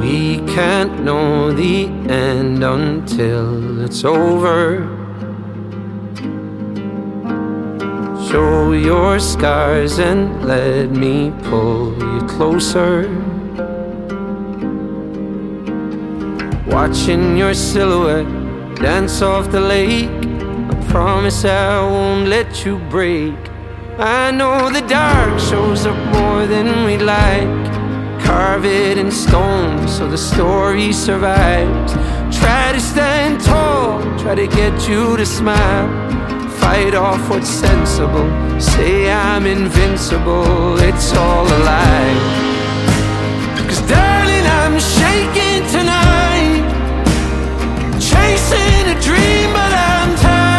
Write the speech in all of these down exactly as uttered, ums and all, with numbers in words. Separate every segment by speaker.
Speaker 1: We can't know the end until it's over. Show your scars and let me pull you closer. Watching your silhouette dance off the lake, I promise I won't let you break. I know the dark shows up more than we like. Carve it in stone so the story survives. Try to stand tall, try to get you to smile. Fight off what's sensible, say I'm invincible. It's all a lie. 'Cause darling, I'm shaking tonight, chasing a dream but I'm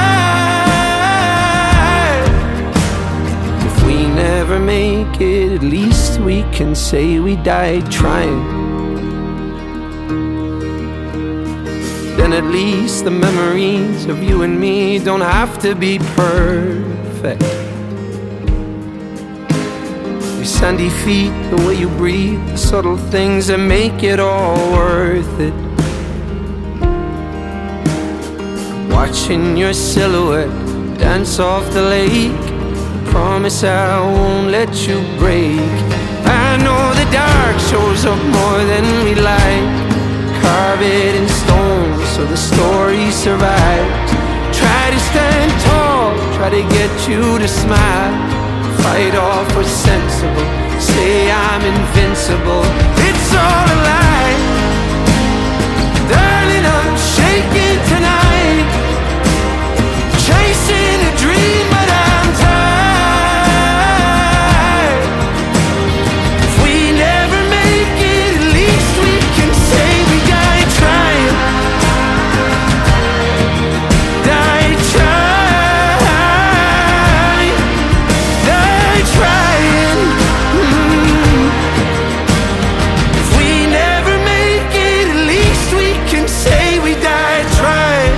Speaker 1: tired. If we never make it, at least we can say we died trying. Then at least the memories of you and me don't have to be perfect. Your sandy feet, the way you breathe, the subtle things that make it all worth it. Watching your silhouette dance off the lake, I promise I won't let you break. I know the dark shows up more than we like. Carve it in stone so the story survives. Try to stand tall, try to get you to smile. Fight off what's sensible, say I'm invincible. It's all a lie. Darling, I'm shaking tonight, chasing a dream but I'm tired. If we never make it, at least we can say we died trying. Died trying. Died trying. Mm. If we never make it, at least we can say we died trying.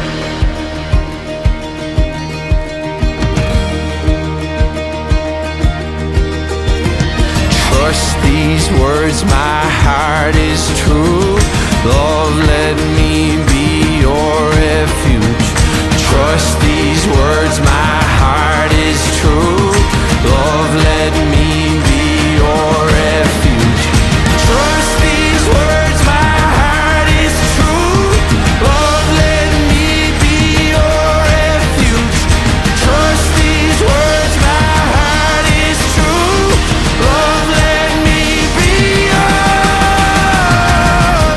Speaker 1: Trust these words, my heart is true. Love, let me be your refuge. Trust these words, my heart is true. Love, let me be your refuge. Trust these words, my heart is true. Love, let me be your refuge. Trust these words, my heart is true. Love, let me be yours.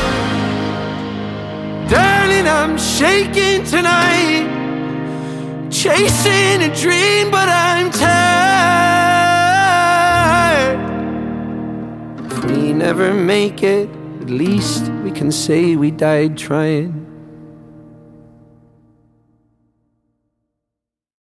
Speaker 1: Darling, I'm shaking tonight, chasing a dream but I'm tired. If we never make it, at least we can say we died trying.